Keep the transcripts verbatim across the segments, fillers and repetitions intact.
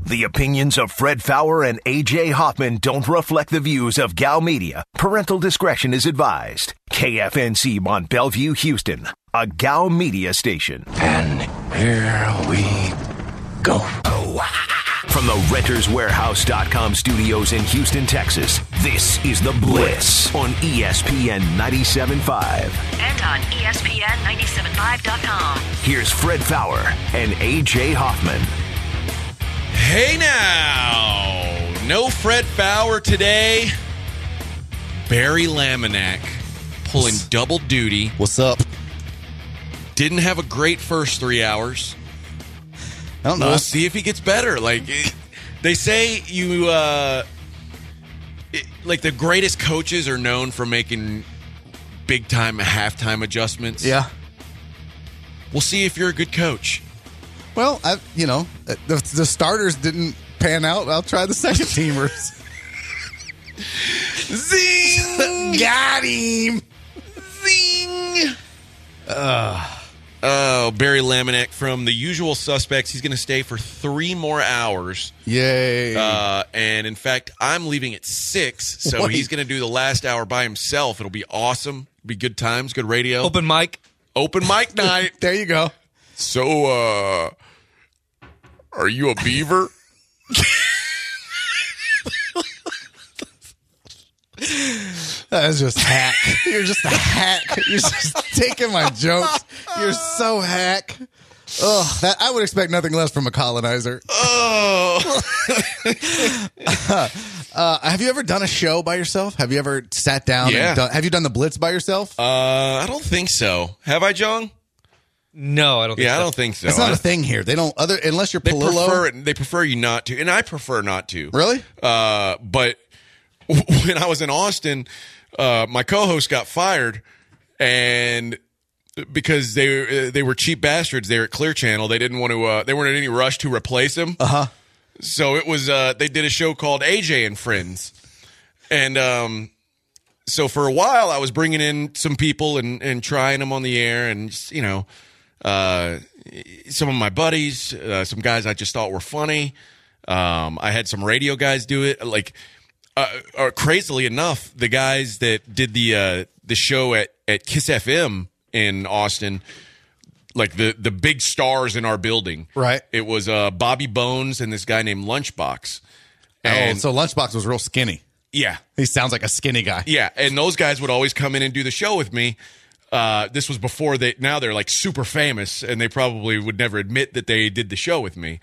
The opinions of Fred Faour and A J Hoffman don't reflect the views of Gal Media. Parental discretion is advised. K F N C Mont Bellevue, Houston, a Gal Media station. And here we go. From the Renters Warehouse dot com studios in Houston, Texas, this is The Blitz on E S P N ninety-seven point five. And on E S P N ninety-seven point five dot com. Here's Fred Faour and A J Hoffman. Hey now, no Fred Faour today. Barry Laminack pulling double duty. What's up? Didn't have a great first three hours. I don't know. We'll see if he gets better. Like they say, you uh, it, like the greatest coaches are known for making big time halftime adjustments. Yeah. We'll see if you're a good coach. Well, I, you know, the, the starters didn't pan out. I'll try the second teamers. Zing! Got him! Zing! Uh, oh, Barry Laminack from The Usual Suspects. He's going to stay for three more hours. Yay. Uh, and, in fact, I'm leaving at six, so Wait. he's going to do the last hour by himself. It'll be awesome. It'll be good times, good radio. Open mic. Open mic night. There you go. So, uh, are you a beaver? That's just hack. You're just a hack. You're just taking my jokes. You're so hack. Oh, that, I would expect nothing less from a colonizer. Oh. uh, uh, have you ever done a show by yourself? Have you ever sat down Yeah. and done, have you done the Blitz by yourself? Uh, I don't think so. Have I, John? No, I don't think Yeah, so. I don't think so. It's not I- a thing here. They don't other unless you're They Palillo. prefer it. They prefer you not to, and I prefer not to. Really? Uh, but when I was in Austin, uh, my co-host got fired, and because they they were cheap bastards, they were at Clear Channel. They didn't want to. Uh, they weren't in any rush to replace him. Uh huh. So it was. Uh, they did a show called A J and Friends, and um, so for a while I was bringing in some people and and trying them on the air, and just, you know. Uh, some of my buddies, uh, some guys I just thought were funny. Um, I had some radio guys do it. Like, uh, or crazily enough, the guys that did the uh, the show at, at Kiss F M in Austin, like the the big stars in our building, Right. It was uh, Bobby Bones and this guy named Lunchbox. Oh, And so Lunchbox was real skinny. yeah, He sounds like a skinny guy. yeah, and those guys would always come in and do the show with me. Uh, this was before they. Now they're like super famous, and they probably would never admit that they did the show with me.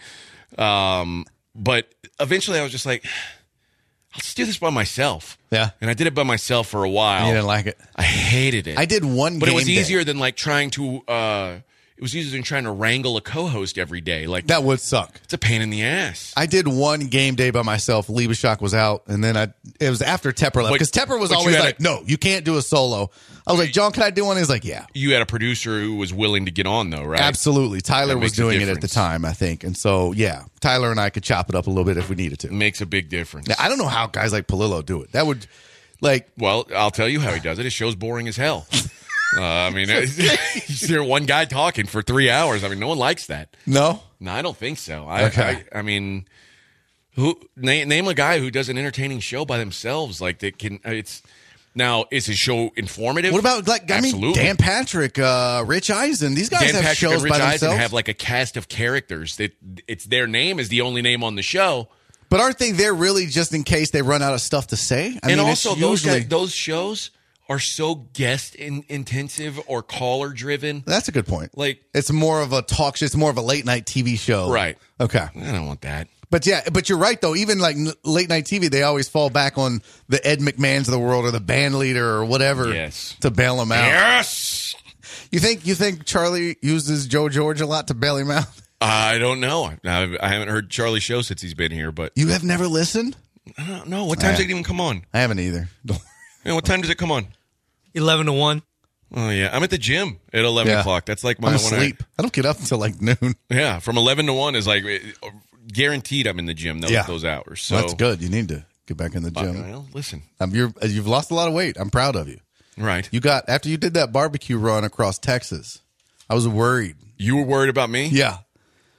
Um, but eventually, I was just like, "I'll just do this by myself." Yeah. and I did it by myself for a while. You didn't like it. I hated it. I did one, but game it was day. easier than like trying to. Uh, it was easier than trying to wrangle a co-host every day. Like That would suck. it's a pain in the ass. I did one game day by myself. Liebeshock was out, and then I it was after Tepper left But- because Tepper was but you always had like, a- "No, you can't do a solo." I was like, "John, can I do one?" He's like, "Yeah, You had a producer who was willing to get on, though, right? absolutely." Tyler That was makes a doing it at the difference. time, I think, and so yeah, Tyler and I could chop it up a little bit if we needed to. Makes a big difference. Now, I don't know how guys like Palillo do it. That would like Well, I'll tell you how he does it. His show's boring as hell. Uh, I mean, you hear one guy talking for three hours. I mean, no one likes that. no. No, I don't think so. I, Okay. I, I mean, who name, name a guy who does an entertaining show by themselves? Like that can it's now is his show informative? What about like I Absolutely. mean Dan Patrick, uh, Rich Eisen? These guys Dan have Patrick shows and Rich by Eisen themselves. have like a cast of characters that it's their name is the only name on the show. But aren't they there really just in case they run out of stuff to say? I and mean, it's also, those usually guys, those shows are so guest in, intensive or caller driven. that's a good point. Like, It's more of a talk show. It's more of a late night T V show. Right. Okay. I don't want that. But yeah, but you're right though. Even like n- late night T V, they always fall back on the Ed McMahons of the world or the band leader or whatever Yes. to bail them out. Yes. You think you think Charlie uses Joe George a lot to bail him out? I don't know. I, I haven't heard Charlie's show since he's been here, but You have never listened? I don't know. What time does it even come on? I haven't either. Don't- You know, what time does it come on? eleven to one. Oh, yeah. I'm at the gym at eleven Yeah. o'clock. That's like my I'm when asleep. I, don't get up until like noon. I, yeah, from eleven to one is like uh, guaranteed I'm in the gym those, Yeah. those hours. So That's good. You need to get back in the Uh, gym. well, listen. Um, you're, you've lost a lot of weight. I'm proud of you. Right. You got after you did that barbecue run across Texas. I was worried. You were worried about me? Yeah.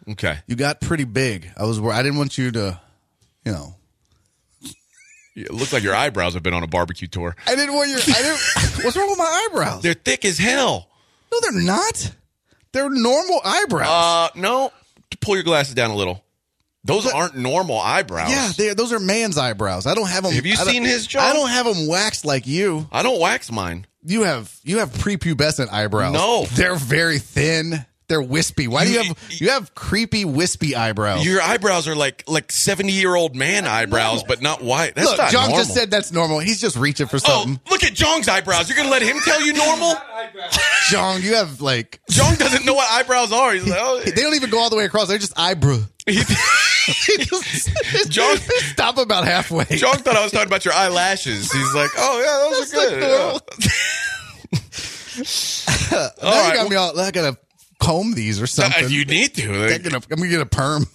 Okay. You got pretty big. I was. wor- I didn't want you to, you know. It looks like your eyebrows have been on a barbecue tour. I didn't want your. I didn't. What's wrong with my eyebrows? They're thick as hell. No, they're not. They're normal eyebrows. Uh, no. Pull your glasses down a little. Those aren't normal eyebrows. yeah, they those are man's eyebrows. I don't have them. Have you I don't- seen his, John? I don't have them waxed like you. I don't wax mine. You have you have prepubescent eyebrows. No. They're very thin. They're wispy. Why do you You- have you have creepy wispy eyebrows? Your eyebrows are like like seventy year old man eyebrows, but not white. That's Look, not John normal. just said that's normal. He's just reaching for Oh, something. look at Jong's eyebrows. You're gonna let him tell you normal? John, you have like Jong doesn't know what eyebrows are. He's like, oh, they don't even go all the way across. They're just eyebrow. he, He just- John- stop about halfway. Jong thought I was talking about your eyelashes. He's like, oh yeah, those That's are good. like normal. Yeah. now All you right, got me all. I gotta comb these or Uh, something. you need to. I'm Like, gonna, I'm gonna get a perm.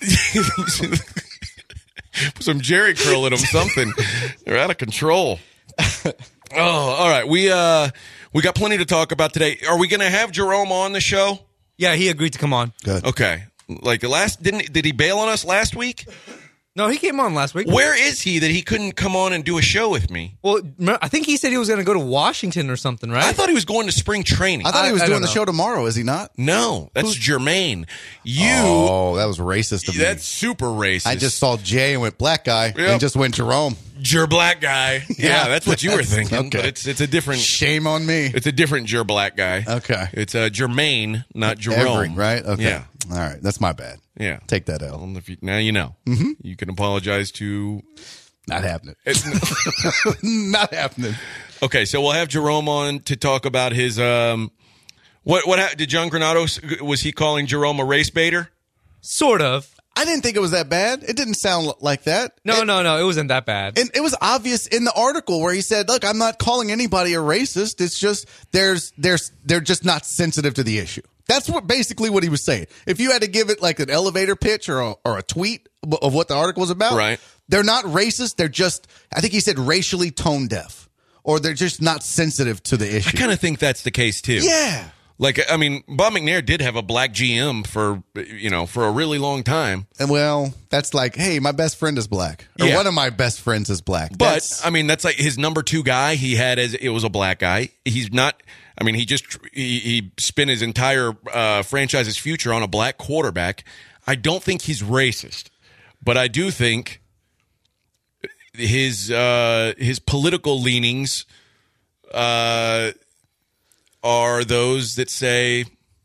put some Jerry curl in them. Something. They're out of control. Oh, all right. We uh we got plenty to talk about today. Are we going to have Jerome on the show? Yeah, he agreed to come on. Good. Okay. Like the last didn't did he bail on us last week? No, he came on last week. Where is he that he couldn't come on and do a show with me? Well, remember- I think he said he was going to go to Washington or something, right? I thought he was going to spring training. I thought he was I- I doing don't the know. show tomorrow. Is he not? No, that's Jermaine. You Oh, that was racist of me. that's super racist. I just saw Jay and went black guy Yep. and just went Jerome. Jer black guy. Yeah, Yeah, that's what you were that's- thinking. okay. But it's it's a different Shame on me. it's a different Jer black guy. Okay. It's uh, Jermaine, not Jerome. Every, right? Okay. Yeah. All right. That's my bad. Yeah. Take that L. Well, if you, now you know. Mm-hmm. You can apologize to. Not happening. It's, Not happening. okay, so we'll have Jerome on to talk about his. Um, what what hap- did John Granados was he calling Jerome a race baiter? Sort of. I didn't think it was that bad. It didn't sound like that. No, It- no, no. It wasn't that bad. And it was obvious in the article where he said, "Look, I'm not calling anybody a racist. It's just there's there's they're just not sensitive to the issue." That's what basically what he was saying. If you had to give it like an elevator pitch or a, or a tweet of what the article was about, Right. They're not racist. They're just, I think he said, racially tone deaf, or they're just not sensitive to the I issue. kind of think that's the case too. Yeah. Like I mean, Bob McNair did have a black G M for you know for a really long time. And well, that's like, hey, my best friend is black, or Yeah. one of my best friends is black. But That's- I mean, that's like his number two guy. He had as it was a black guy. He's not. I mean, he just he, he spent his entire uh, franchise's future on a black quarterback. I don't think he's racist, but I do think his uh, his political leanings uh, are those that say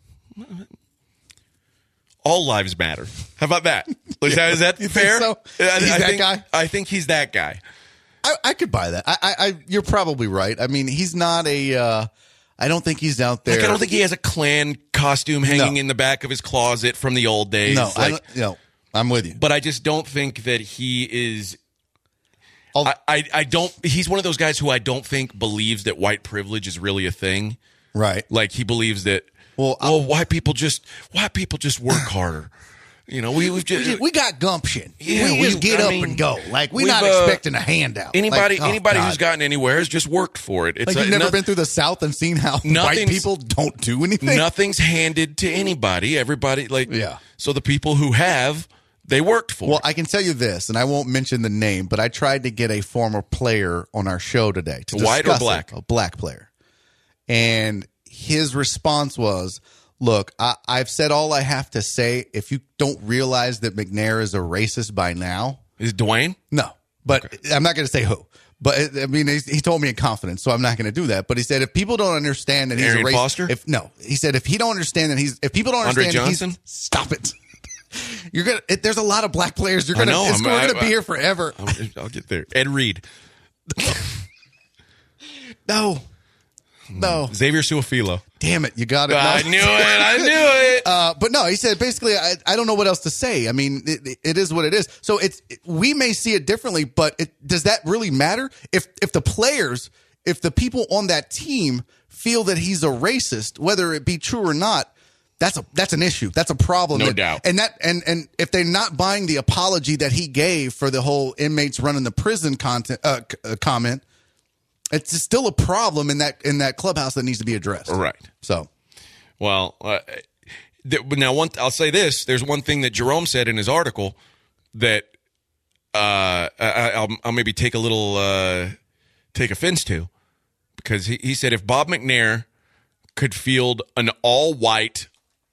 all lives matter. How about that? Is that, is that You think fair? so? I, He's I that think, guy? I think he's that guy. I, I could buy that. I, I, I, you're probably right. I mean, he's not a. Uh, I don't think he's out there. Like, I don't think he has a Klan costume hanging No. in the back of his closet from the old days. No, I like, don't, no, I'm with you. but I just don't think that he is. I'll- I, I, I don't. He's one of those guys who I don't think believes that white privilege is really a thing. Right. Like he believes that. Well, oh, white people just white people just work harder. You know, we we've We, just, just- we got gumption. Yeah, we, we- just get I up mean, and go. Like we're we've, not uh, expecting a handout. anybody Like, oh, anybody God. who's gotten anywhere has just worked for it. It's like a- you've never noth- been through the South and seen how white Nothing's- people don't do anything. Nothing's handed to anybody. Everybody like Yeah. So the people who have, they worked for. Well, it. I can tell you this, and I won't mention the name, but I tried to get a former player on our show today to White or discuss black? it, a black player, and his response was, "Look, I, I've said all I have to say. If you don't realize that McNair is a racist by now, Is Dwayne? no." But I'm not going to say who. But I mean, he, he told me in confidence, so I'm not going to do that. But he said, if people don't understand that he's Arian a racist, Foster? if no, he said, if he don't understand that he's, if people don't Andre understand, that he's, Johnson? stop it. You're gonna. It, there's a lot of black players. You're I gonna. know, It's, I'm- we're I- gonna be I- here forever. I'll, I'll get there. Ed Reed, No, no. Xavier Suafilo. Damn it, you got it. I No. knew it. I knew it. Uh, but no, he said basically, I, I don't know what else to say. I mean, it, it is what it is. So it's we may see it differently, but it, does that really matter? If if the players, if the people on that team feel that he's a racist, whether it be true or not, that's a that's an issue. That's a problem. No that- doubt. And that and and if they're not buying the apology that he gave for the whole inmates running the prison content uh, c- uh, comment, it's still a problem in that in that clubhouse that needs to be addressed. Right. So. Well, uh, now, one I'll say this: there's one thing that Jerome said in his article that uh, I, I'll, I'll maybe take a little uh, take offense to, because he, he said if Bob McNair could field an all-white,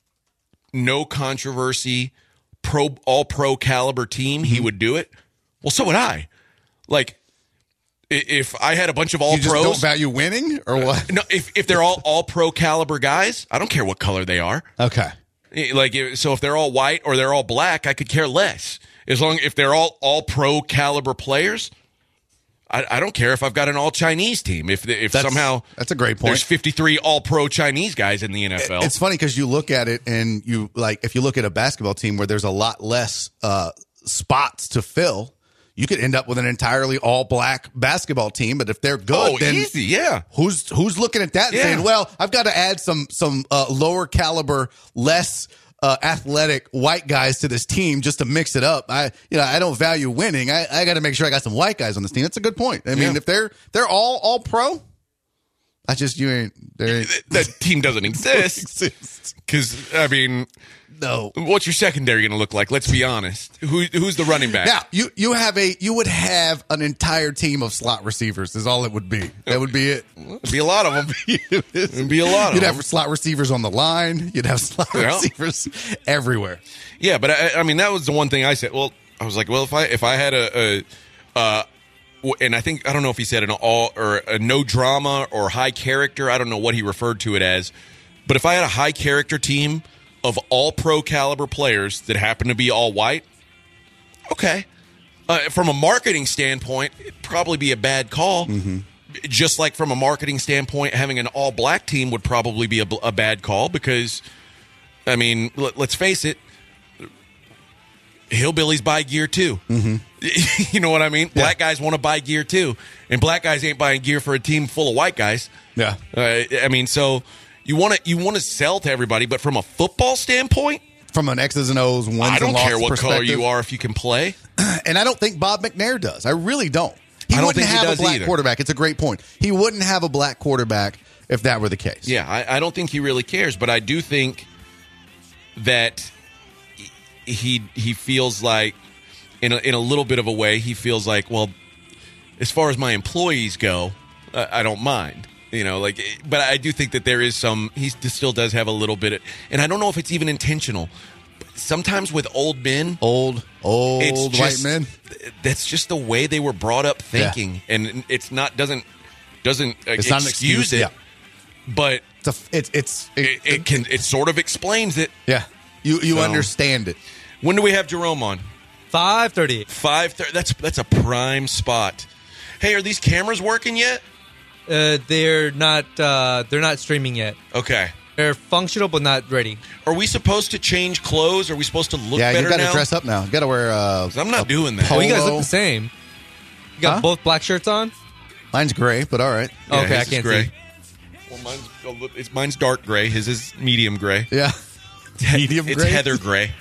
no controversy, pro all pro caliber team, he would do it. Well, so would I. Like, if I had a bunch of all You just pros, don't value winning, or what? no, if if they're all all pro caliber guys, I don't care what color they are. Okay. Like, so if they're all white or they're all black, I could care less. As long if they're all all pro caliber players, I, I don't care if I've got an all Chinese team. If if That's- somehow that's a great point. There's fifty-three all pro Chinese guys in the N F L. It's funny because you look at it and you like if you look at a basketball team where there's a lot less uh, spots to fill, you could end up with an entirely all black basketball team. But if they're good, oh, then easy, yeah. who's who's looking at that and Yeah. saying, well, I've got to add some some uh, lower caliber, less uh, athletic white guys to this team just to mix it up. I you know I don't value winning. I, I got to make sure I got some white guys on this team. That's a good point. I mean, Yeah. if they're they're all all pro, I just you ain't there. That team doesn't exist. Because, I mean, No. what's your secondary going to look like? Let's be honest. Who Who's the running back? Now you you have a you would have an entire team of slot receivers. Is all it would be. That would be it. It'd be a lot of them. It'd be a lot of You'd them. have slot receivers on the line. You'd have slot Yeah. receivers everywhere. Yeah, but I, I mean, that was the one thing I said. Well, I was like, well, if I if I had a, a uh, w- and I think I don't know if he said an all or a no drama or high character. I don't know what he referred to it as, but if I had a high character team of all pro caliber players that happen to be all white, okay. Uh, from a marketing standpoint, it'd probably be a bad call. Mm-hmm. Just like from a marketing standpoint, having an all black team would probably be a, a bad call because, I mean, let, let's face it, hillbillies buy gear too. Mm-hmm. You know what I mean? Black guys want to buy gear too, and black guys ain't buying gear for a team full of white guys. Yeah. Uh, I mean, so you want to you want to sell to everybody, but from a football standpoint, From an X's and O's wins I don't and losses care what color perspective. you are if you can play. And I don't think Bob McNair does. I really don't. He I don't wouldn't think he have does a black either. quarterback. It's a great point. He wouldn't have a black quarterback if that were the case. Yeah, I, I don't think he really cares, but I do think that he he feels like, in a, in a little bit of a way, he feels like, well, as far as my employees go, uh, I don't mind. You know, like, but I do think that there is some. He still does have a little bit, of, and I don't know if it's even intentional. Sometimes with old men, Old, old it's white just, men. That's just the way they were brought up thinking, and it's not doesn't doesn't uh, It's not an excuse excuse, it, yeah. but It's a, it's it's it, it can it sort of explains it. yeah. You you So- understand it. When do we have Jerome on? five thirty. Five thirty. That's that's a prime spot. Hey, are these cameras working yet? Uh, they're not. Uh, they're not streaming yet. Okay. They're functional but not ready. Are we supposed to change clothes? Are we supposed to look Yeah, you better got to now? dress up now. You got to wear. Uh, 'Cause I'm not a doing that. polo. Oh, you guys look the same. You got Huh? both black shirts on. Mine's gray, but all right. Yeah, Okay, I his is can't gray. see. Well, mine's a li- it's mine's dark gray. His is medium gray. Yeah, medium It's gray. heather gray.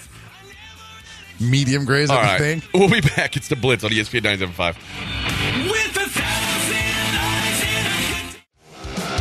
Medium gray is that All the right, thing? we'll be back. It's the Blitz on E S P N nine seven five. With a thousand eyes in a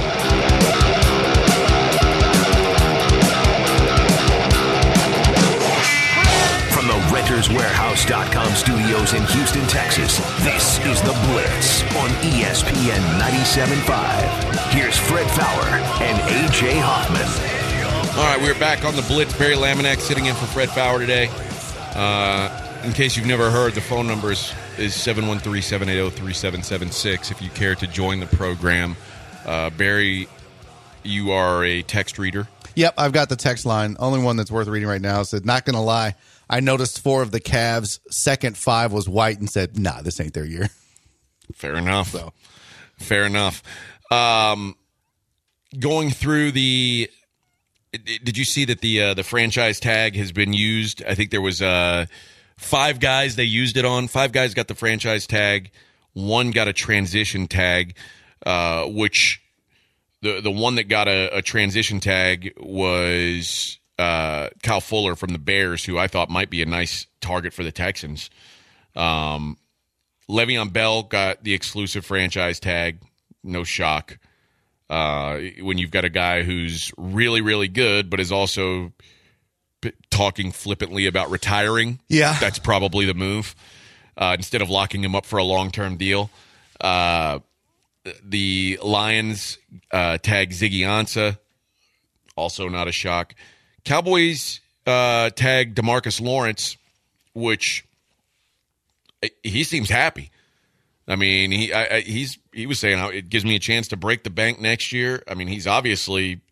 From the Renters Warehouse dot com studios in Houston, Texas, this is The Blitz on E S P N ninety-seven point five. Here's Fred Fowler and A J Hoffman. All right, we're back on the Blitz. Barry Laminack sitting in for Fred Fowler today. Uh, in case you've never heard, the phone number is, is seven one three, seven eight zero, three seven seven six if you care to join the program. Uh, Barry, you are a text reader. Yep, I've got the text line. Only one that's worth reading right now said, not going to lie, I noticed four of the Cavs' second five was white and said, nah, this ain't their year. Fair enough. Fair enough. Um, going through the, did you see that the uh, the franchise tag has been used? I think there was uh, five guys they used it on. Five guys got the franchise tag. One got a transition tag, uh, which the the one that got a, a transition tag was uh, Kyle Fuller from the Bears, who I thought might be a nice target for the Texans. Um, Le'Veon Bell got the exclusive franchise tag. No shock. Uh, when you've got a guy who's really, really good, but is also p- talking flippantly about retiring. Yeah. That's probably the move uh, instead of locking him up for a long-term deal. Uh, the Lions uh, tag Ziggy Ansah. Also not a shock. Cowboys uh, tag DeMarcus Lawrence, which he seems happy. I mean, he I, I, he's he was saying it gives me a chance to break the bank next year. I mean, he's obviously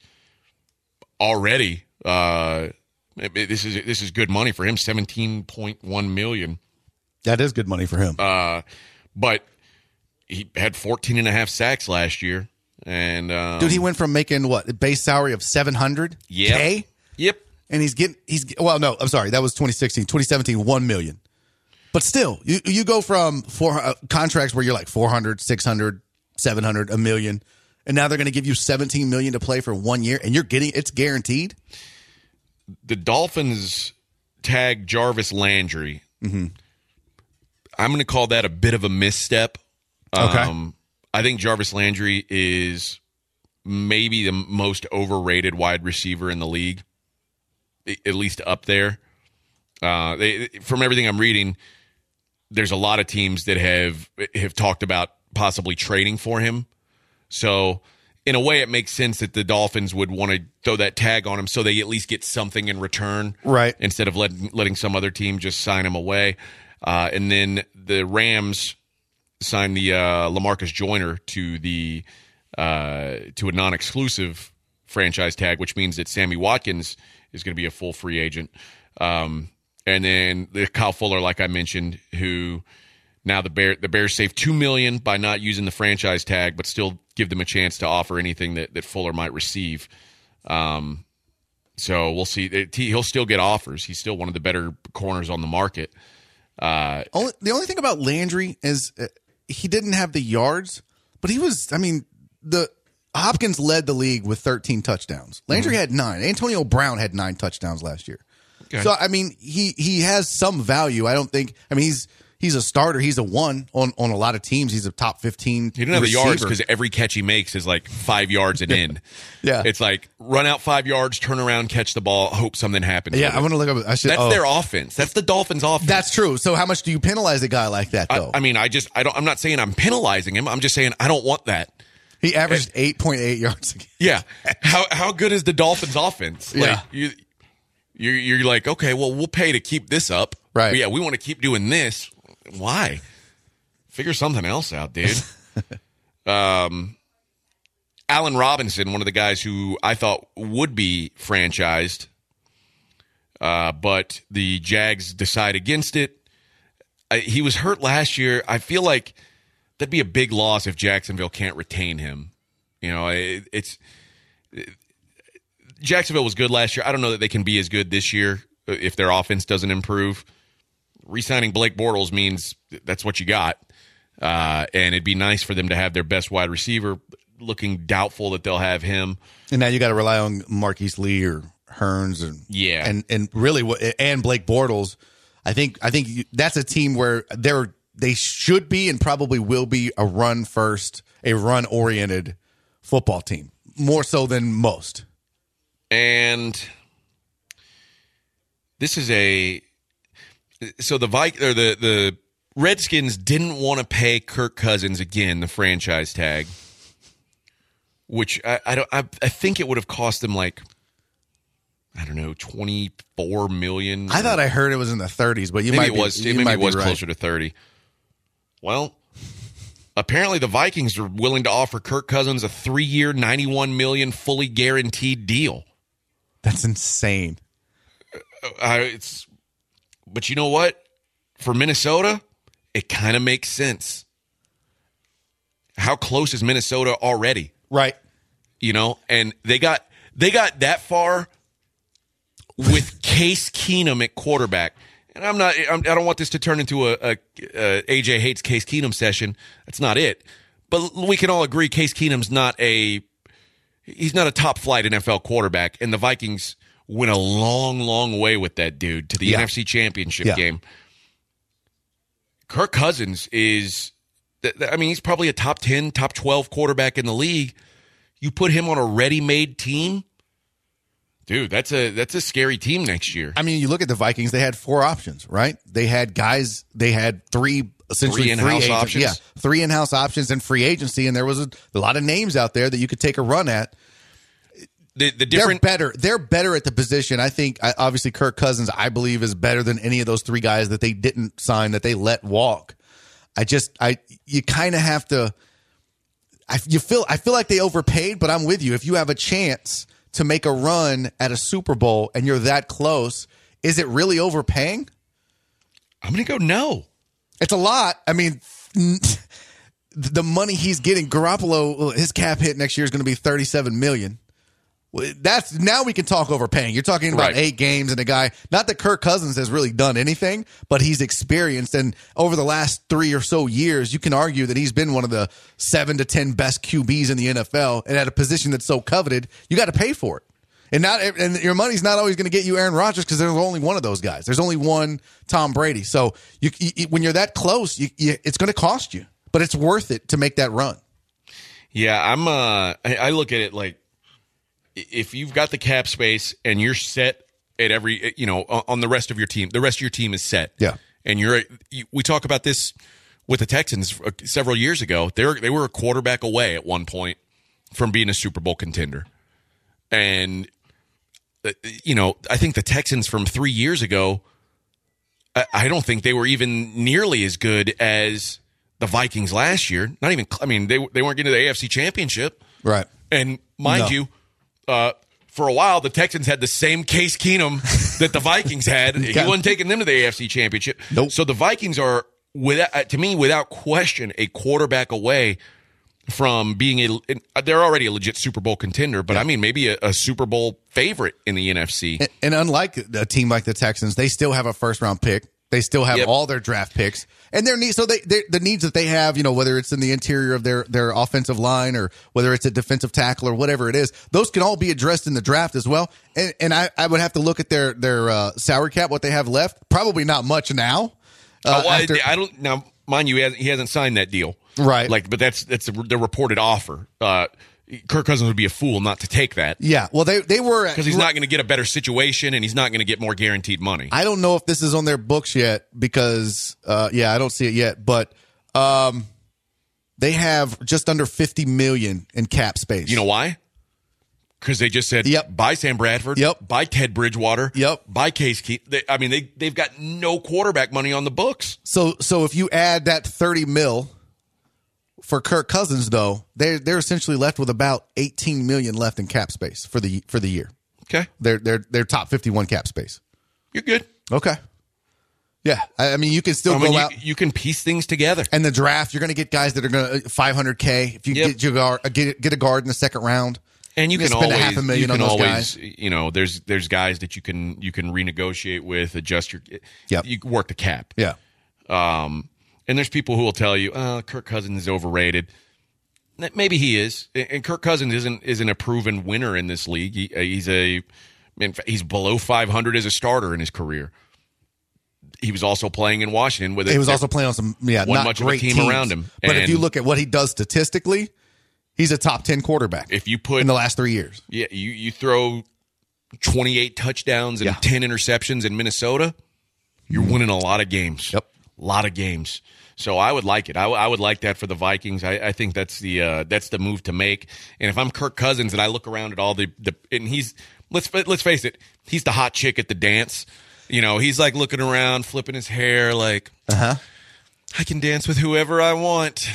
already uh, this is this is good money for him, seventeen point one million. That is good money for him. Uh, but he had fourteen and a half sacks last year, and um, Dude, he went from making what a base salary of seven hundred yeah, K, yep, and he's getting he's well, no, I'm sorry, that was twenty sixteen, twenty seventeen, one million. But still, you you go from four uh, contracts where you're like four hundred, six hundred, seven hundred, a million, and now they're going to give you seventeen million to play for one year, and you're getting it's guaranteed. The Dolphins tag Jarvis Landry. Mm-hmm. I'm going to call that a bit of a misstep. Okay. Um, I think Jarvis Landry is maybe the most overrated wide receiver in the league, at least up there. Uh, they, from everything I'm reading, there's a lot of teams that have have talked about possibly trading for him. So, in a way, it makes sense that the Dolphins would want to throw that tag on him so they at least get something in return, Right. Instead of letting letting some other team just sign him away. Uh, and then the Rams signed the uh, LaMarcus Joyner to the uh, to a non-exclusive franchise tag, which means that Sammy Watkins is going to be a full free agent. Um, and then the Kyle Fuller, like I mentioned, who now the Bear the Bears save two million dollars by not using the franchise tag, but still give them a chance to offer anything that, that Fuller might receive. Um, so we'll see. He'll still get offers. He's still one of the better corners on the market. Uh, Only, the only thing about Landry is uh, he didn't have the yards, but he was, I mean, the Hopkins led the league with thirteen touchdowns. Landry Mm-hmm. had nine. Antonio Brown had nine touchdowns last year. Okay. So, I mean, he he has some value. I don't think, I mean, he's he's a starter. He's a one on, on a lot of teams. He's a top fifteen He didn't have the receiver. yards because every catch he makes is like five yards and in. Yeah. It's like run out five yards, turn around, catch the ball, hope something happens. Yeah, with I'm it. going to look up. I should, That's oh. their offense. That's the Dolphins' offense. That's true. So, how much do you penalize a guy like that, though? I, I mean, I just I don't. I'm not saying I'm penalizing him. I'm just saying I don't want that. he averaged eight point eight yards a game. Yeah. How how good is the Dolphins' offense? Like, Yeah. You, you're you're like, okay, well, we'll pay to keep this up. Right. But yeah, we want to keep doing this. Why? Figure something else out, dude. um, Allen Robinson, one of the guys who I thought would be franchised, uh, but the Jags decide against it. I, he was hurt last year. I feel like that'd be a big loss if Jacksonville can't retain him. You know, it, it's it, Jacksonville was good last year. I don't know that they can be as good this year if their offense doesn't improve. Re-signing Blake Bortles means that's what you got. Uh, and it'd be nice for them to have their best wide receiver. Looking doubtful that they'll have him. And now you got to rely on Marquise Lee or Hearns, and Yeah. and and really what and Blake Bortles. I think I think you, that's a team where they're they should be and probably will be a run first, a run oriented football team more so than most. And this is a so the Vic or the the Redskins didn't want to pay Kirk Cousins again the franchise tag, which I, I don't I, I think it would have cost them like I don't know twenty-four million. I thought I heard it was in the thirties, but you maybe might it be, was you maybe might it was be right. closer to thirty. Well, apparently the Vikings are willing to offer Kirk Cousins a three-year, ninety-one million dollars fully guaranteed deal. That's insane. Uh, it's, but you know what? For Minnesota, it kind of makes sense. How close is Minnesota already? Right. You know, and they got they got that far with Case Keenum at quarterback. And I'm not. I'm, I don't want this to turn into a, a, a A J hates Case Keenum session. That's not it. But we can all agree Case Keenum's not a. He's not a top flight N F L quarterback, and the Vikings went a long, long way with that dude to the Yeah. N F C Championship Yeah. game. Kirk Cousins is. I mean, he's probably a top ten, top twelve quarterback in the league. You put him on a ready-made team Dude, that's a that's a scary team next year. I mean, you look at the Vikings, they had four options, right? They had guys, they had three essentially Three in-house free agents. options? Yeah, three in-house options and free agency, and there was a, a lot of names out there that you could take a run at. The the different They're better. They're better at the position. I think, I, obviously, Kirk Cousins, I believe, is better than any of those three guys that they didn't sign, that they let walk. I just, I you kind of have to, I, you feel, I feel like they overpaid, but I'm with you. If you have a chance to make a run at a Super Bowl and you're that close, is it really overpaying? I'm going to go no. It's a lot. I mean, the money he's getting, Garoppolo, his cap hit next year is going to be thirty-seven million dollars. That's now we can talk overpaying. You're talking about Right. eight games and a guy, not that Kirk Cousins has really done anything, but he's experienced. And over the last three or so years, you can argue that he's been one of the seven to ten best Q Bs in the N F L. And at a position that's so coveted, you got to pay for it. And not, and your money's not always going to get you Aaron Rodgers because there's only one of those guys. There's only one Tom Brady. So you, you, when you're that close, you, you, it's going to cost you, but it's worth it to make that run. Yeah, I'm. Uh, I, I look at it like if you've got the cap space and you're set at every, you know, on the rest of your team, the rest of your team is set. Yeah, and you're. You, we talk about this with the Texans several years ago. They were they were a quarterback away at one point from being a Super Bowl contender, and you know, I think the Texans from three years ago, I, I don't think they were even nearly as good as the Vikings last year. Not even, I mean, they they weren't getting to the A F C Championship. right. And mind No. you, uh, for a while, the Texans had the same Case Keenum that the Vikings had. He Okay. wasn't taking them to the A F C Championship. Nope. So the Vikings are, without, uh, to me, without question, a quarterback away from being a, they're already a legit Super Bowl contender, but I mean, maybe a, a Super Bowl favorite in the N F C. And, and unlike a team like the Texans, they still have a first round pick. They still have Yep. all their draft picks, and their needs. So they, they the needs that they have, you know, whether it's in the interior of their their offensive line or whether it's a defensive tackle or whatever it is, those can all be addressed in the draft as well. And and I, I would have to look at their their uh, salary cap, what they have left. Probably not much now. Uh, Oh, well, after- I don't now, mind you, he hasn't, he hasn't signed that deal, Right. Like, but that's that's the reported offer. Uh, Kirk Cousins would be a fool not to take that yeah. Well, they they were because he's not going to get a better situation and he's not going to get more guaranteed money. I don't know if this is on their books yet because, uh, yeah, I don't see it yet. But um, they have just under fifty million in cap space. You know why? Because they just said, Yep. buy Sam Bradford, Yep. buy Ted Bridgewater, Yep. buy Case Keenum. They, I mean, they they've got no quarterback money on the books. So, so if you add that thirty mil for Kirk Cousins, though, they're they're essentially left with about eighteen million left in cap space for the for the year. Okay, They're they're they're top fifty one cap space. you're good. Okay. Yeah, I, I mean, you can still I go mean, you, out. you can piece things together. And the draft, you're going to get guys that are going to five hundred K. If you Yep. get, you guard, get get a guard in the second round, And you You're can gonna always, spend a half a million you on can those always, guys. you know, there's there's guys that you can you can renegotiate with, adjust your, Yep. you can work the cap. yeah. Um, and there's people who will tell you, oh, Kirk Cousins is overrated. Maybe he is, and Kirk Cousins isn't isn't a proven winner in this league. He, he's a, in fact, he's below five hundred as a starter in his career. He was also playing in Washington with. He was a, also playing on some yeah Wasn't not much of a great team teams. around him. But if And- you look at what he does statistically, he's a top ten quarterback If you put in the last three years. yeah, you you throw twenty-eight touchdowns and Yeah. ten interceptions in Minnesota, you're winning a lot of games. Yep. A lot of games. So I would like it. I, I would like that for the Vikings. I, I think that's the uh, that's the move to make. And if I'm Kirk Cousins and I look around at all the, the and he's let's let's face it, he's the hot chick at the dance. You know, he's like looking around, flipping his hair, like Uh-huh. I can dance with whoever I want.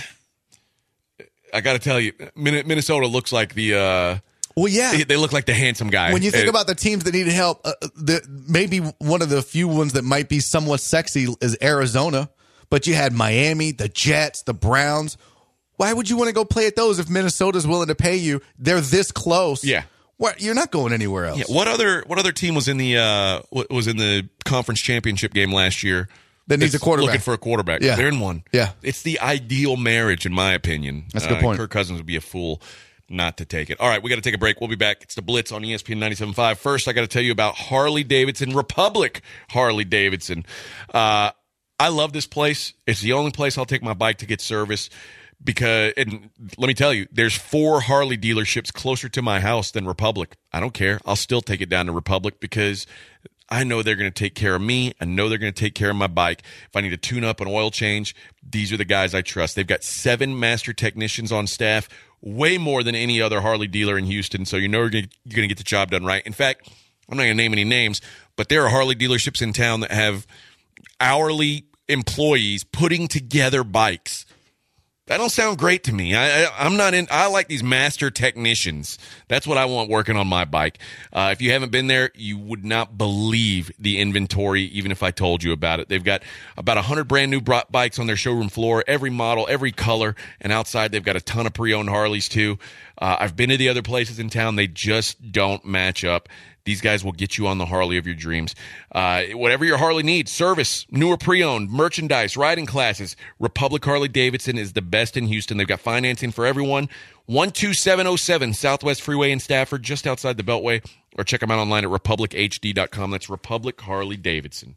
I got to tell you, Min- Minnesota looks like the. Uh, Well, yeah. they, they look like the handsome guy. When you think Uh, about the teams that need help, uh, the, maybe one of the few ones that might be somewhat sexy is Arizona. But you had Miami, the Jets, the Browns. Why would you want to go play at those if Minnesota's willing to pay you? They're this close. Yeah. What, you're not going anywhere else. Yeah, what other what other team was in the uh, what was in the conference championship game last year? That needs that's a quarterback. Looking for a quarterback. Yeah. They're in one. Yeah. It's the ideal marriage, in my opinion. That's a good Uh, point. Kirk Cousins would be a fool not to take it. All right, we got to take a break. We'll be back. It's the Blitz on E S P N ninety-seven point five. First, I got to tell you about Harley Davidson, Republic Harley Davidson. Uh, I love this place. It's the only place I'll take my bike to get service because, and let me tell you, there's four Harley dealerships closer to my house than Republic. I don't care. I'll still take it down to Republic because I know they're going to take care of me. I know they're going to take care of my bike. If I need to tune up an oil change, these are the guys I trust. They've got seven master technicians on staff, way more than any other Harley dealer in Houston. So you know you're going to get the job done right. In fact, I'm not going to name any names, but there are Harley dealerships in town that have hourly employees putting together bikes. That don't sound great to me. I, I, I'm not in. I like these master technicians. That's what I want working on my bike. Uh, if you haven't been there, you would not believe the inventory, even if I told you about it. They've got about one hundred brand new bro- bikes on their showroom floor, every model, every color, and outside they've got a ton of pre-owned Harleys too. Uh, I've been to the other places in town. They just don't match up. These guys will get you on the Harley of your dreams. Uh, whatever your Harley needs, service, newer pre-owned, merchandise, riding classes, Republic Harley-Davidson is the best in Houston. They've got financing for everyone. one two seven oh seven Southwest Freeway in Stafford, just outside the Beltway. Or check them out online at republic h d dot com. That's Republic Harley-Davidson.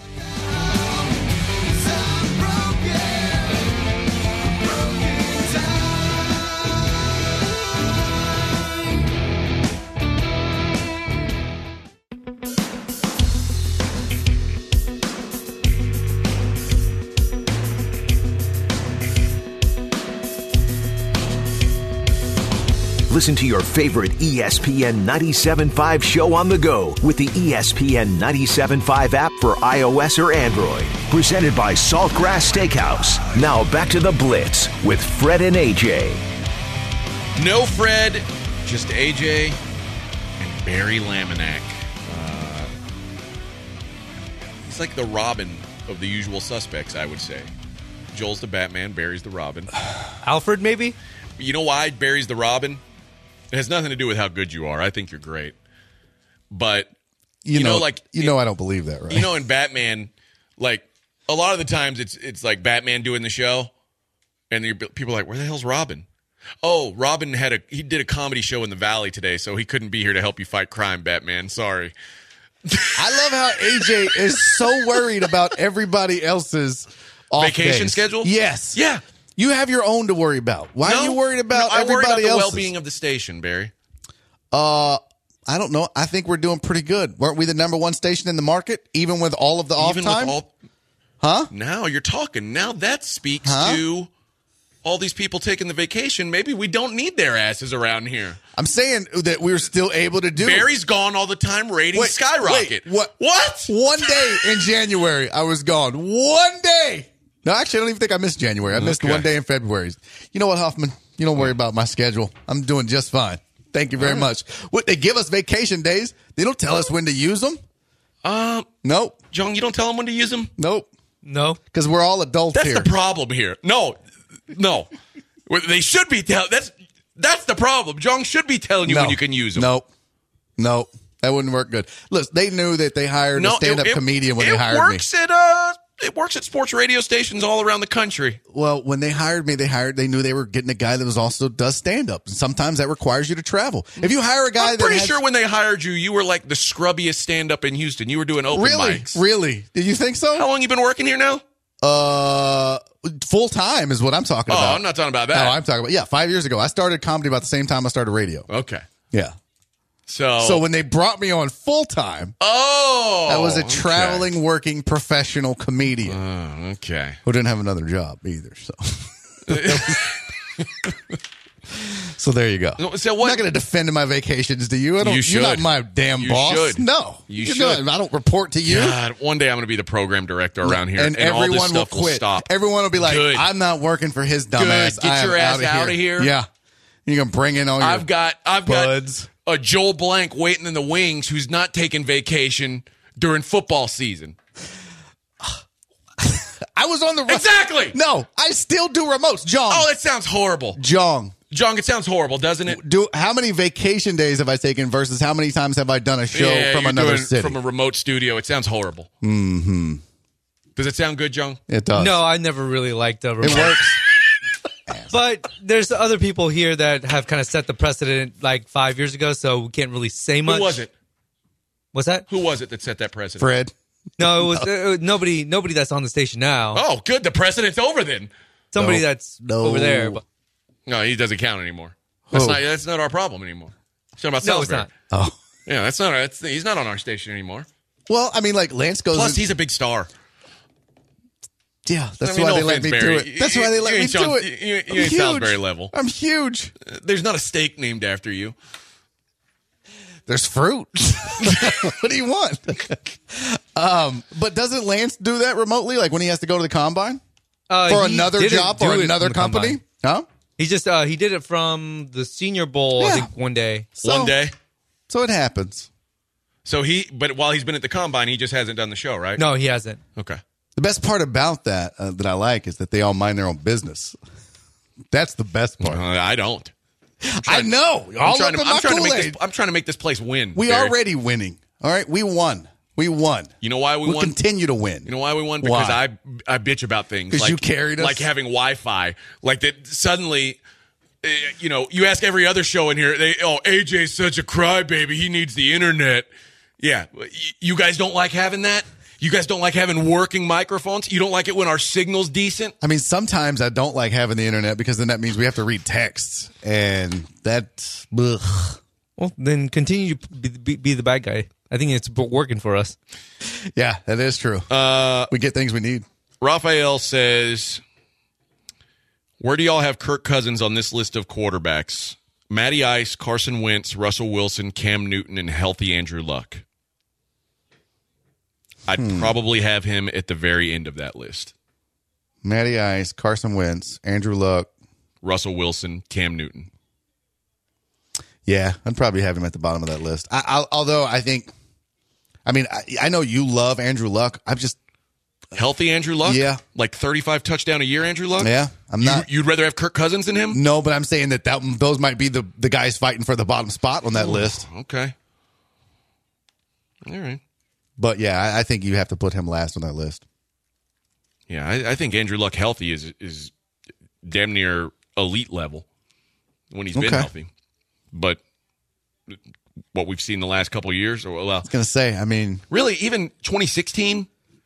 Listen to your favorite E S P N ninety-seven point five show on the go with the E S P N ninety-seven point five app for iOS or Android. Presented by Saltgrass Steakhouse. Now back to the Blitz with Fred and A J. No Fred, just A J and Barry Laminack. Uh, he's like the Robin of the Usual Suspects, I would say. Joel's the Batman, Barry's the Robin. Alfred, maybe? You know why Barry's the Robin? It has nothing to do with how good you are. I think you're great. But, You, you know, know, like... you know, I don't believe that, right? You know, in Batman, like, a lot of the times it's it's like Batman doing the show, and the, people are like, where the hell's Robin? Oh, Robin had a he did a comedy show in the Valley today, so he couldn't be here to help you fight crime, Batman. Sorry. I love how A J is so worried about everybody else's off Vacation days. schedule? Yes. Yeah. You have your own to worry about. Why No, are you worried about no, I worry everybody about the else's? well-being of the station, Barry. Uh, I don't know. I think we're doing pretty good. Weren't we the number one station in the market, even with all of the off Even time? with all, huh? now you're talking. Now that speaks Huh? to all these people taking the vacation. Maybe we don't need their asses around here. I'm saying that we're still able to do. Barry's gone all the time. Ratings Wait, skyrocket. wait, what? What? One day in January, I was gone. One day. No, actually, I don't even think I missed January. I missed Okay. one day in February. You know what, Huffman? You don't worry about my schedule. I'm doing just fine. Thank you very much. What, they give us vacation days. They don't tell us when to use them. Uh, Nope. John, you don't tell them when to use them? Nope. No. Because we're all adults That's here. the problem here. No, no. Well, they should be telling. That's that's the problem. John should be telling you no. when you can use them. Nope. Nope. That wouldn't work good. Look, they knew that they hired a stand-up it- it- comedian when it they hired works me. At, uh, it works at sports radio stations all around the country. Well, when they hired me, they hired. They knew they were getting a guy that was also does stand-up. And sometimes that requires you to travel. If you hire a guy I'm that pretty has, sure when they hired you, you were like the scrubbiest stand-up in Houston. You were doing open really, mics. really, did you think so? How long you been working here now? Uh, full time is what I'm talking Oh, about. I'm not talking about No, that. I'm talking about yeah. Five years ago, I started comedy about the same time I started radio. Okay. Yeah. So, So when they brought me on full time, oh, I was a okay. traveling, working professional comedian Oh, okay. who didn't have another job either. So, so there you go. So I'm what? not going to defend my vacations to you. I don't. You You're not should. my damn You boss. should. No, You You're should. not. I don't report to you. God, one day I'm going to be the program director around here, and, and, all everyone this stuff will quit. stop. Everyone will be like, Good. "I'm not working for his dumbass. Good. Get I am your ass outta out of here. Yeah, you're gonna bring in all your. I've got, I've buds. got a Joel Blank waiting in the wings who's not taking vacation during football season. I was on the ro- Exactly. No, I still do remotes. Jong. Oh, that sounds horrible. Jong. Jong, it sounds horrible, doesn't it? Do how many vacation days have I taken versus how many times have I done a show Yeah, from you're another doing city? from a remote studio. It sounds horrible. Mm-hmm. Does it sound good, Jong? it does. No, I never really liked the remote. it works. But there's other people here that have kind of set the precedent like five years ago, so we can't really say much. Who was it? What's that? Who was it that set that precedent? Fred. No, it was uh, nobody. Nobody that's on the station now. Oh, good. The precedent's over then. somebody No. that's No. over there. But No, he doesn't count anymore. That's Who? not. That's not our problem anymore. It's not about no, it's Salisbury. not. Oh. Yeah, that's not. That's, he's not on our station anymore. Well, I mean, like Lance goes. Plus, in- he's a big star. yeah, that's I mean, why no they let offense, me Barry. do it. That's You- why they you let me ain't do Sean- it. you- you I'm ain't huge. Salisbury level. I'm huge. There's not a steak named after you. There's fruit. What do you want? um, but doesn't Lance do that remotely? Like when he has to go to the combine Uh, for he another didn't job do or it another from the company? combine. Huh? He just uh, he did it from the Senior Bowl. I Yeah. think one day. So- One day. So it happens. So he, but while he's been at the combine, he just hasn't done the show, right? No, he hasn't. Okay. The best part about that uh, that I like is that they all mind their own business. That's the best part. Uh, I don't. I know. I'm All trying, up to, in I'm, my trying to make Kool-Aid. this, I'm trying to make this place win. We Barry. already winning. All right, we won. We won. You know why we We'll won? continue to win. You know why we won? Because Why? I I bitch about things. 'Cause like, you carried us? Like having Wi-Fi. Like that suddenly, uh, you know, you ask every other show in here, they, oh, A J's such a crybaby. He needs the internet. Yeah. Y- You guys don't like having that? You guys don't like having working microphones? You don't like it when our signal's decent? I mean, sometimes I don't like having the internet because then that means we have to read texts, and that's ugh. Well, then continue to be, be, be the bad guy. I think it's working for us. Yeah, that is true. Uh, we get things we need. Raphael says, where do y'all have Kirk Cousins on this list of quarterbacks? Matty Ice, Carson Wentz, Russell Wilson, Cam Newton, and healthy Andrew Luck. I'd Hmm. probably have him at the very end of that list. Matty Ice, Carson Wentz, Andrew Luck. Russell Wilson, Cam Newton. Yeah, I'd probably have him at the bottom of that list. I, I, although I think, I mean, I, I know you love Andrew Luck. I'm just, Healthy Andrew Luck? Yeah. Like thirty-five touchdown a year Andrew Luck? yeah, I'm You- not. You'd rather have Kirk Cousins than him? No, but I'm saying that, that those might be the, the guys fighting for the bottom spot on that list. Okay. All right. But yeah, I, I think you have to put him last on that list. Yeah, I, I think Andrew Luck healthy is is damn near elite level when he's been Okay. healthy. But what we've seen the last couple of years, or well, I was gonna say, I mean, really, even twenty sixteen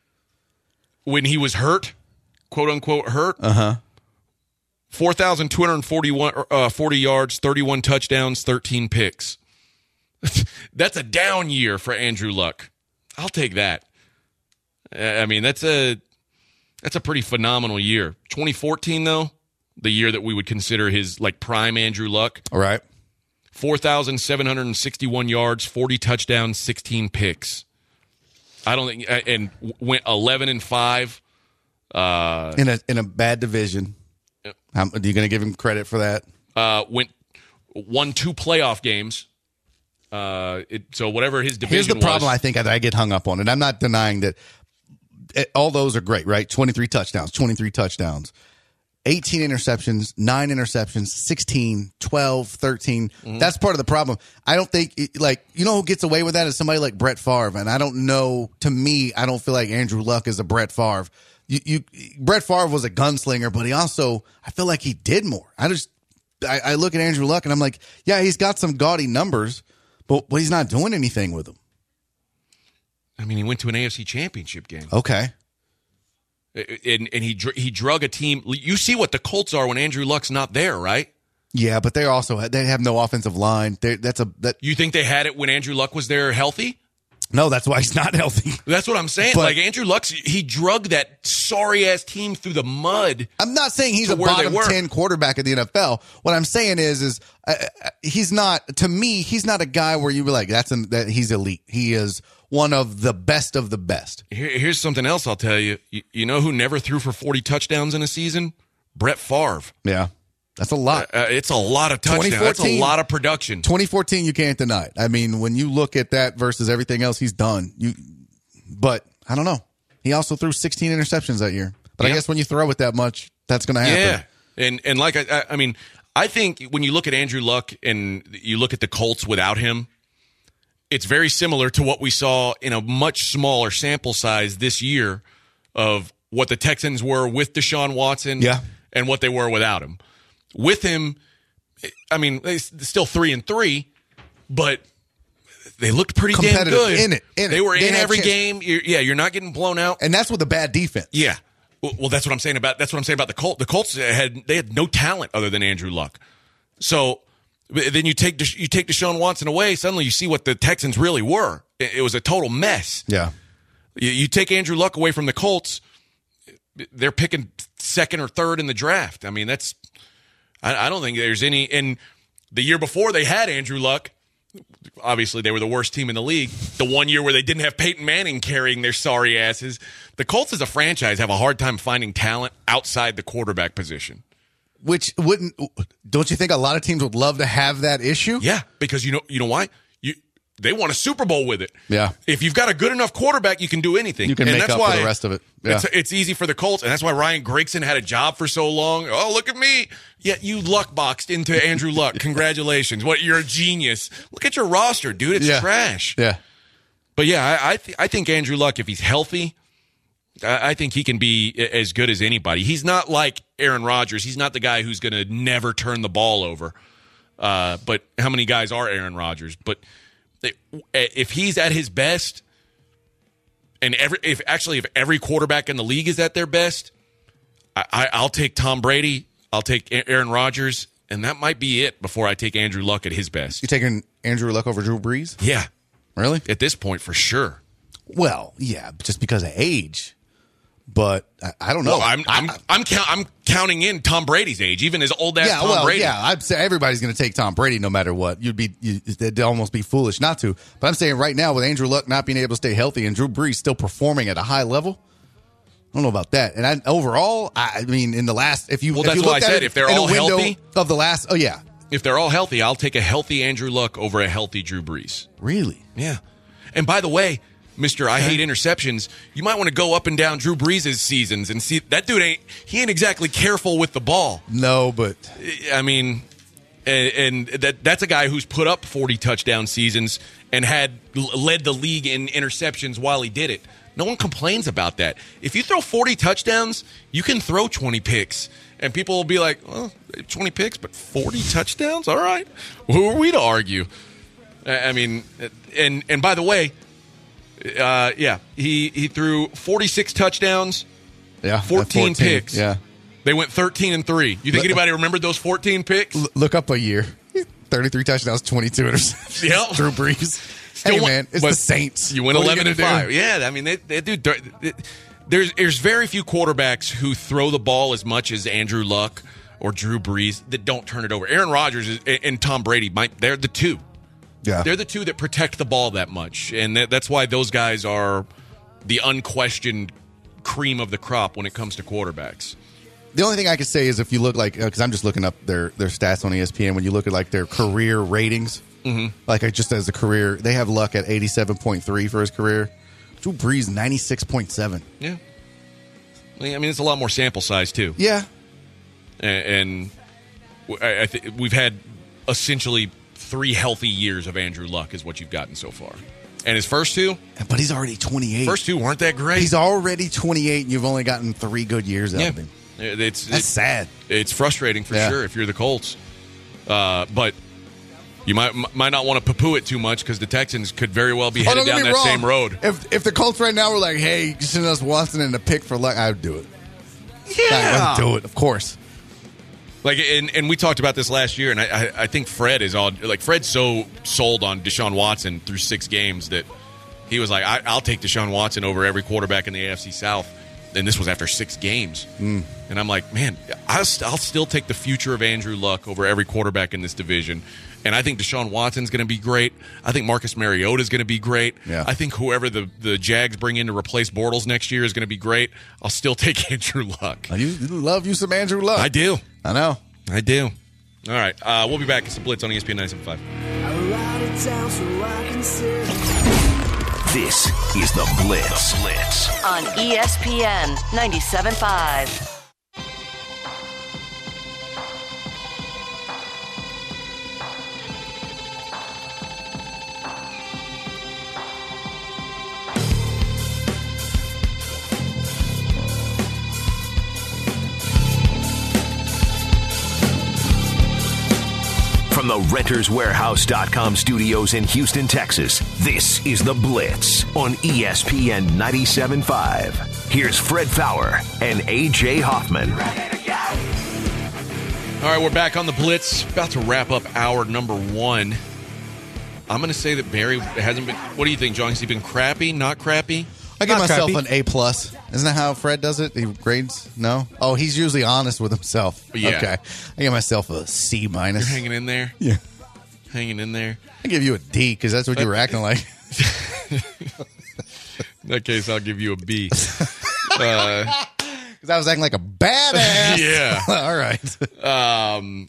when he was hurt, quote unquote hurt, uh huh. four thousand two hundred forty-one uh, forty yards, thirty-one touchdowns, thirteen picks. That's a down year for Andrew Luck. I'll take that. I mean, that's a that's a pretty phenomenal year. twenty fourteen though, the year that we would consider his like prime Andrew Luck, All right. four thousand seven hundred sixty-one yards, forty touchdowns, sixteen picks. I don't think and went eleven and five. Uh, In a in a bad division. How, are you going to give him credit for that? uh, went won two playoff games. Uh, it, so whatever his division Here's the problem was, I think that I get hung up on, and I'm not denying that it, all those are great, right? twenty-three touchdowns, twenty-three touchdowns, eighteen interceptions, nine interceptions, sixteen, twelve, thirteen. Mm-hmm. That's part of the problem. I don't think, it- like, you know who gets away with that is somebody like Brett Favre, and I don't know, to me, I don't feel like Andrew Luck is a Brett Favre. You, you Brett Favre was a gunslinger, but he also, I feel like he did more. I just, I, I look at Andrew Luck, and I'm like, yeah, he's got some gaudy numbers, but, but he's not doing anything with them. I mean, he went to an A F C Championship game, Okay. and and he dr- he drug a team. You see what the Colts are when Andrew Luck's not there, right? Yeah, but they also they have no offensive line. They, that's a that. You think they had it when Andrew Luck was there healthy? No, that's why he's not healthy. That's what I'm saying. But- like Andrew Luck's, he drug that sorry ass team through the mud. I'm not saying he's To a where they bottom were. ten quarterback in the N F L. What I'm saying is, is uh, uh, he's not. To me, he's not a guy where you be like, that's an, that he's elite. He is one of the best of the best. Here, here's something else I'll tell you. you. You know who never threw for forty touchdowns in a season? Brett Favre. Yeah, that's a lot. Uh, it's a lot of touchdowns. That's a 2014 lot of production. twenty fourteen, you can't deny it. I mean, when you look at that versus everything else he's done, you. But I don't know. He also threw sixteen interceptions that year. But I Yeah. guess when you throw it that much, that's going to happen. Yeah, and and like I, I, I mean, I think when you look at Andrew Luck and you look at the Colts without him, it's very similar to what we saw in a much smaller sample size this year of what the Texans were with Deshaun Watson, Yeah. and what they were without him. With him, I mean, they still three and three, but they looked pretty damn Competitive. good In it, in it. They were They in had every chance. game. You're, yeah, you're not getting blown out. And that's with a bad defense. Yeah. Well, well, that's what I'm saying about that's what I'm saying about the Colts. The Colts had they had no talent other than Andrew Luck. So then you take you take Deshaun Watson away. Suddenly you see what the Texans really were. It, it was a total mess. Yeah. You, you take Andrew Luck away from the Colts, they're picking second or third in the draft. I mean, that's I, I don't think there's any. And the year before they had Andrew Luck. Obviously, they were the worst team in the league. The one year where they didn't have Peyton Manning carrying their sorry asses. The Colts as a franchise have a hard time finding talent outside the quarterback position. Which wouldn't, don't you think a lot of teams would love to have that issue? Yeah, because you know you know why? You They won a Super Bowl with it. Yeah. If you've got a good enough quarterback, you can do anything. You can and make that's up why for the rest of it. Yeah. It's, it's easy for the Colts, and that's why Ryan Grigson had a job for so long. Oh, look at me. Yeah, you luck boxed into Andrew Luck. Congratulations. What, you're a genius. Look at your roster, dude. It's Yeah. trash. Yeah. But yeah, I I, th- I think Andrew Luck, if he's healthy, I, I think he can be as good as anybody. He's not like Aaron Rodgers. He's not the guy who's going to never turn the ball over. Uh, but how many guys are Aaron Rodgers? But they, if he's at his best, and every if actually if every quarterback in the league is at their best, I, I, I'll take Tom Brady. I'll take Aaron Rodgers, and that might be it before I take Andrew Luck at his best. You taking Andrew Luck over Drew Brees? Yeah, Really? at this point for sure. Well, yeah, just because of age. But I, I don't know. Well, I'm I'm I- I'm, count, I'm counting in Tom Brady's age, even as old as yeah, Tom well, Brady. yeah, I'd say everybody's going to take Tom Brady no matter what. You'd be, you, it'd almost be foolish not to. But I'm saying right now, with Andrew Luck not being able to stay healthy and Drew Brees still performing at a high level, I don't know about that. And I, overall, I, I mean, in the last, if you, Well, if that's you why looked I at said it if they're in all a window healthy- of the last, oh yeah, If they're all healthy, I'll take a healthy Andrew Luck over a healthy Drew Brees. really, Yeah. And by the way, Mister I hate interceptions, you might want to go up and down Drew Brees' seasons and see that dude ain't he ain't exactly careful with the ball. no, but I mean, and, and that that's a guy who's put up forty touchdown seasons and had led the league in interceptions while he did it. No one complains about that. If you throw forty touchdowns, you can throw twenty picks. And people will be like, well, twenty picks, but forty touchdowns? All right. Who are we to argue? I mean, and and by the way, uh, yeah, he, he threw forty-six touchdowns, yeah, fourteen, at picks. Yeah, They went thirteen and three. You think Look- anybody remembered those fourteen picks? L- look up a year, thirty-three touchdowns, twenty-two interceptions. Yep. Drew Brees. Still hey won- man, it's but the Saints. You win What are eleven and gonna five. do? Yeah, I mean, they, they do. There's there's very few quarterbacks who throw the ball as much as Andrew Luck or Drew Brees that don't turn it over. Aaron Rodgers is, and Tom Brady, might they're the two. Yeah, They're the two that protect the ball that much, and that, that's why those guys are the unquestioned cream of the crop when it comes to quarterbacks. The only thing I could say is if you look like, because I'm just looking up their their stats on E S P N. When you look at like their career ratings, mm-hmm. like uh, just as a career, they have Luck at eighty-seven point three for his career. Drew Brees ninety-six point seven. Yeah, I mean it's a lot more sample size too. Yeah, and, and I, I th- we've had essentially three healthy years of Andrew Luck is what you've gotten so far, and his first two, but he's already twenty-eight. first two weren't that great. He's already twenty-eight, and you've only gotten three good years out yeah, of him. it's That's it's, sad. It's frustrating for Yeah. sure if you're the Colts, uh, but. You might might not want to poo-poo it too much because the Texans could very well be Oh, headed don't get down me that wrong. same road. If if the Colts right now were like, hey, send us Watson and a pick for Luck, I'd do it. Yeah, I'd do it, of course. like and, and we talked about this last year, and I, I I think Fred is all like Fred's so sold on Deshaun Watson through six games that he was like, I, I'll take Deshaun Watson over every quarterback in the A F C South. And this was after six games. Mm. And I'm like, man, I'll, st- I'll still take the future of Andrew Luck over every quarterback in this division. And I think Deshaun Watson's going to be great. I think Marcus Mariota is going to be great. Yeah. I think whoever the, the Jags bring in to replace Bortles next year is going to be great. I'll still take Andrew Luck. You, you love you some Andrew Luck. I do. I know. I do. All right. Uh, we'll be back. It's the Blitz on E S P N ninety-seven point five. This is the Blitz. The Blitz. On E S P N ninety-seven point five. From the Renters Warehouse dot com studios in Houston, Texas, this is The Blitz on E S P N ninety-seven point five. Here's Fred Fowler and A J Hoffman. All right, we're back on the Blitz. About to wrap up hour number one. I'm going to say that Barry hasn't been. What do you think, John? Has he been crappy? Not crappy? I give Not myself crappy. an A plus. Isn't that how Fred does it? He grades? No. Oh, he's usually honest with himself. Yeah. Okay. I give myself a C minus. You're hanging in there. Yeah. Hanging in there. I give you a D because that's what you were acting like. In that case, I'll give you a B. Uh, Because I was acting like a badass. Yeah. All right. um,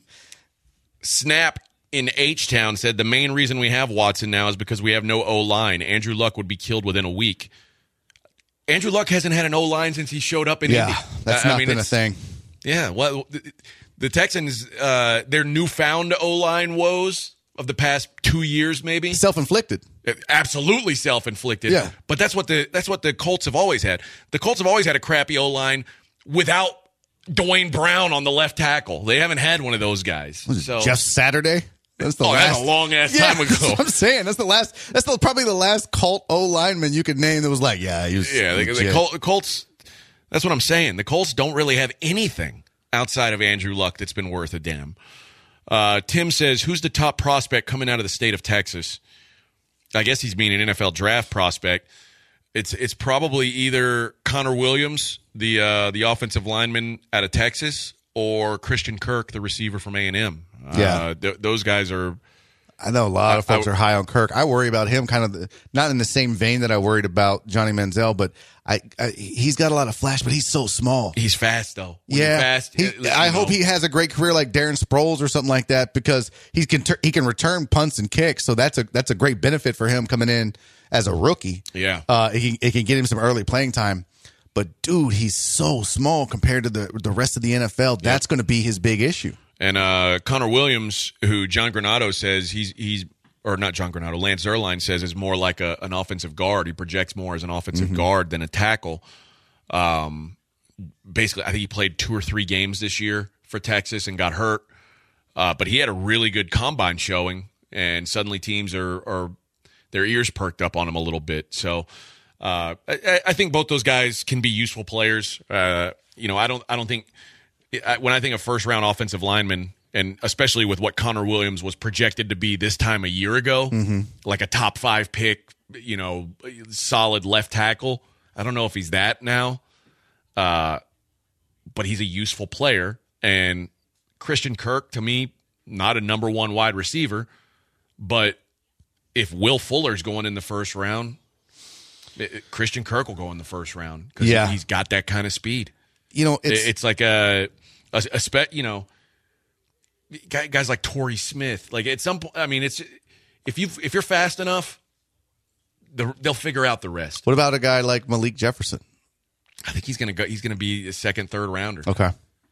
Snap in H-Town said the main reason we have Watson now is because we have no O-line. Andrew Luck would be killed within a week. Andrew Luck hasn't had an O-line since he showed up in Yeah, Indy. that's I- I not mean, been a it's- thing. Yeah, well, the, the Texans, uh, their newfound O-line woes of the past two years, maybe Self-inflicted. absolutely self-inflicted. Yeah. but that's what the that's what the Colts have always had. The Colts have always had a crappy O-line without Dwayne Brown on the left tackle. They haven't had one of those guys. Was it So Jeff Saturday? That's the oh, last. that's a long ass Yeah, time that's ago. what I'm saying. That's the last. That's the, probably the last Colt O lineman you could name that was like, yeah, he was. Yeah, the, the, legit. Col- the Colts. That's what I'm saying. The Colts don't really have anything outside of Andrew Luck that's been worth a damn. Uh, Tim says, "Who's the top prospect coming out of the state of Texas?" I guess he's being an N F L draft prospect. It's it's probably either Connor Williams, the uh, the offensive lineman out of Texas, or Christian Kirk, the receiver from A and M. Yeah. uh, th- those guys are. I know a lot of I- folks I- are high on Kirk. I worry about him kind of the, not in the same vein that I worried about Johnny Manziel, but I, I he's got a lot of flash, but he's so small. He's fast though. When Yeah, you're fast. He- uh, you I know. hope he has a great career like Darren Sproles or something like that because he can tur- he can return punts and kicks. So that's a that's a great benefit for him coming in as a rookie. Yeah. uh, it can, it can get him some early playing time. But dude, he's so small compared to the the rest of the N F L. That's going to be his big issue. And uh, Connor Williams, who John Granado says he's he's or not John Granado, Lance Zierlein says is more like a, an offensive guard. He projects more as an offensive Mm-hmm. guard than a tackle. Um, basically, I think he played two or three games this year for Texas and got hurt. Uh, but he had a really good combine showing, and suddenly teams are, are their ears perked up on him a little bit. So uh, I, I think both those guys can be useful players. Uh, you know, I don't I don't think I, when I think of first round offensive linemen, and especially with what Connor Williams was projected to be this time a year ago, like a top five pick, you know, solid left tackle. I don't know if he's that now, uh, but he's a useful player. And Christian Kirk, to me, not a number one wide receiver, but if Will Fuller's going in the first round, it, it- Christian Kirk will go in the first round because Yeah. he's got that kind of speed. You know, It's, it's, it's like a, a, a spe, you know, guy- guys like Torrey Smith. Like at some point, I mean, it's if you if you're fast enough, the, they'll figure out the rest. what about a guy like Malik Jefferson? I think he's gonna go. He's gonna be a second, third rounder. Okay.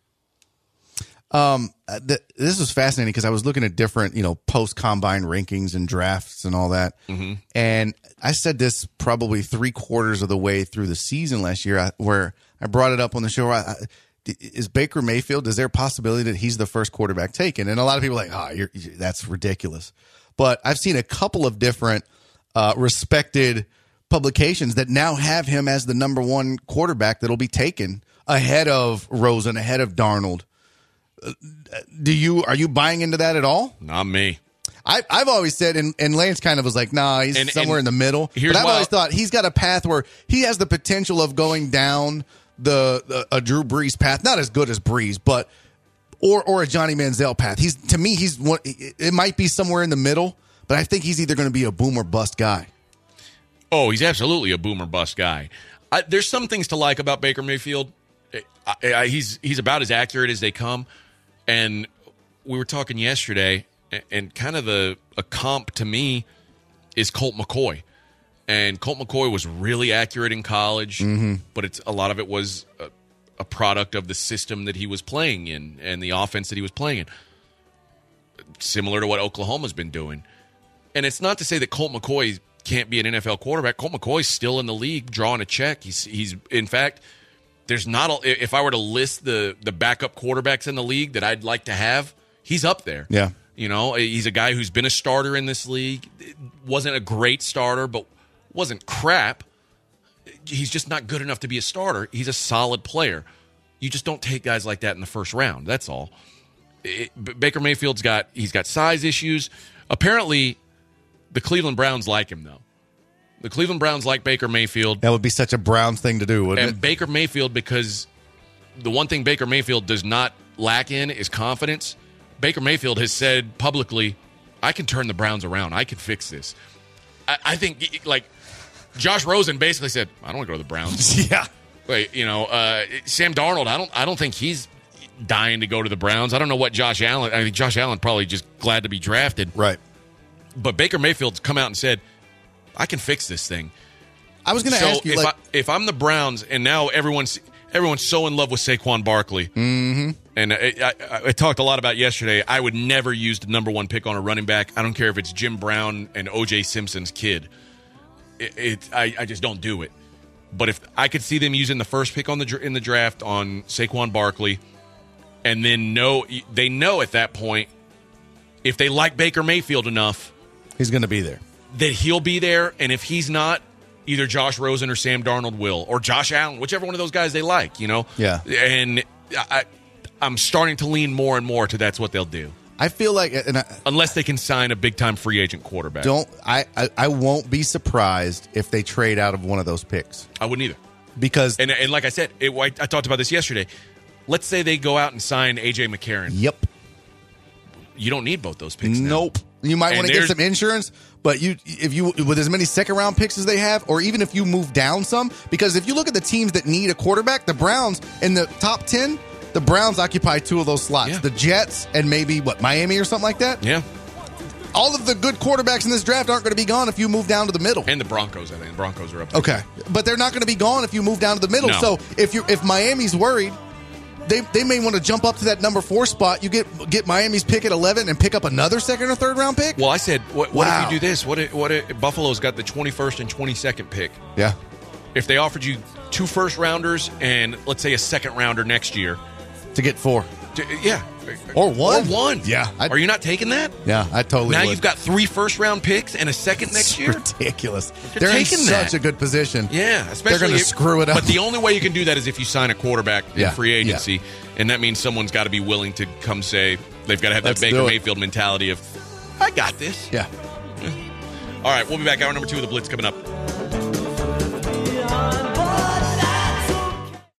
Um, uh, th- this was fascinating because I was looking at different, you know, post combine rankings and drafts and all that. Mm-hmm. And I said this probably three quarters of the way through the season last year, I, where I brought it up on the show. I, I, is Baker Mayfield? Is there a possibility that he's the first quarterback taken? And a lot of people are like, oh, you're, that's ridiculous. But I've seen a couple of different uh, respected publications that now have him as the number one quarterback that'll be taken ahead of Rosen, ahead of Darnold. Do you are you buying into that at all? Not me. I, I've always said, and, and Lance kind of was like, nah, he's And- somewhere and in the middle. here's But I've why- always thought he's got a path where he has the potential of going down the, the a Drew Brees path, not as good as Brees, but or or a Johnny Manziel path. He's to me, he's one. It it might be somewhere in the middle, but I think he's either going to be a boom or bust guy. Oh, he's absolutely a boomer bust guy. I, there's some things to like about Baker Mayfield. I, I, he's he's about as accurate as they come. And we were talking yesterday, and, and kind of the a comp to me is Colt McCoy. And Colt McCoy was really accurate in college, Mm-hmm. but it's a lot of it was a, a product of the system that he was playing in and the offense that he was playing in. Similar to what Oklahoma's been doing. And it's not to say that Colt McCoy can't be an N F L quarterback. Colt McCoy's still in the league drawing a check. He's he's in fact, there's not a, if I were to list the the backup quarterbacks in the league that I'd like to have, he's up there. Yeah. You know, he's a guy who's been a starter in this league. Wasn't a great starter, but wasn't crap. he's just not good enough to be a starter. He's a solid player. You just don't take guys like that in the first round. That's all. It, Baker Mayfield's got he's got size issues. Apparently, the Cleveland Browns like him though. The Cleveland Browns like Baker Mayfield. That would be such a Browns thing to do, wouldn't And it? Baker Mayfield, because the one thing Baker Mayfield does not lack in is confidence. Baker Mayfield has said publicly, I can turn the Browns around. I can fix this. I, I think, like, Josh Rosen basically said, I don't want to go to the Browns. Yeah. Like, you know, uh, Sam Darnold, I don't I don't think he's dying to go to the Browns. I don't know what Josh Allen, I think Josh Allen probably just glad to be drafted. Right. But Baker Mayfield's come out and said, I can fix this thing. I was going to So ask you, if, like, I, if I'm the Browns, and now everyone's everyone's so in love with Saquon Barkley, mm-hmm. and I, I, I talked a lot about yesterday, I would never use the number one pick on a running back. I don't care if it's Jim Brown and O J Simpson's kid. It, it I, I just don't do it. But if I could see them using the first pick on the in the draft on Saquon Barkley, and then know they know at that point, if they like Baker Mayfield enough, he's going to be there. that he'll be there, and if he's not, either Josh Rosen or Sam Darnold will, or Josh Allen, whichever one of those guys they like, you know? Yeah. And I, I'm starting to lean more and more to that's what they'll do. I feel like, and I, Unless they can sign a big-time free agent quarterback. don't I, I I won't be surprised if they trade out of one of those picks I wouldn't either. because And, and like I said, it, I, I talked about this yesterday. Let's say they go out and sign A J McCarron. yep, You don't need both those picks now. nope. You might And want to get there's- some insurance, but you if you with as many second round picks as they have, or even if you move down some, because if you look at the teams that need a quarterback, the Browns in the top ten, the Browns occupy two of those slots. Yeah. The Jets and maybe what Miami or something like that. Yeah. All of the good quarterbacks in this draft aren't going to be gone if you move down to the middle. And the Broncos, I think. The Broncos are up there. Okay, but they're not going to be gone if you move down to the middle. No. So if you if Miami's worried, they they may want to jump up to that number four spot. You get get Miami's pick at eleven and pick up another second or third round pick. Well, I said, what, what Wow. if you do this? What if, what if Buffalo's got the twenty-first and twenty-second pick? Yeah, If they offered you two first rounders and let's say a second rounder next year, to get four. d- yeah, Or one. or one, Yeah, I'd- are you not taking that? Yeah, I totally. Now would. you've got three first round picks and a second next It's year. ridiculous. They're They're in taking such that. a good position. Yeah, especially they're going to if- screw it up. But the only way you can do that is if you sign a quarterback Yeah, in free agency, and that means someone's got to be willing to come say they've got to have that Let's Baker do it. Mayfield mentality of, I got this. Yeah. All right, we'll be back. Hour number two of the Blitz coming up.